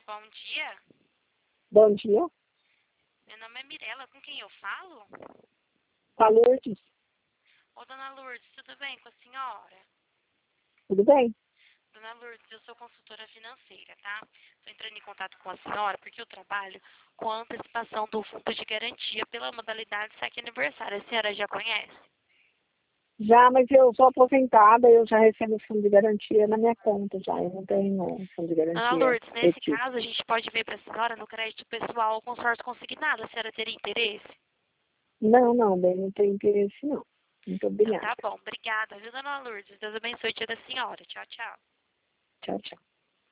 Bom dia. Bom dia. Meu nome é Mirela. Com quem eu falo? Com a Lourdes. Ô, dona Lourdes, tudo bem com a senhora? Tudo bem? Dona Lourdes, eu sou consultora financeira, tá? Estou entrando em contato com a senhora porque eu trabalho com a antecipação do fundo de garantia pela modalidade saque aniversário. A senhora já conhece? Já, mas eu sou aposentada, eu já recebo fundo de garantia na minha conta já. Eu não tenho fundo de Dona garantia Lourdes, nesse efetivo. caso, a gente pode ver para a senhora no crédito pessoal ou consórcio consignado. A senhora teria interesse? Não, bem, não tenho interesse não. Muito Então obrigada. tá bom. Obrigada, viu, dona Lourdes? Deus abençoe o dia da senhora. Tchau, tchau. Tchau, tchau.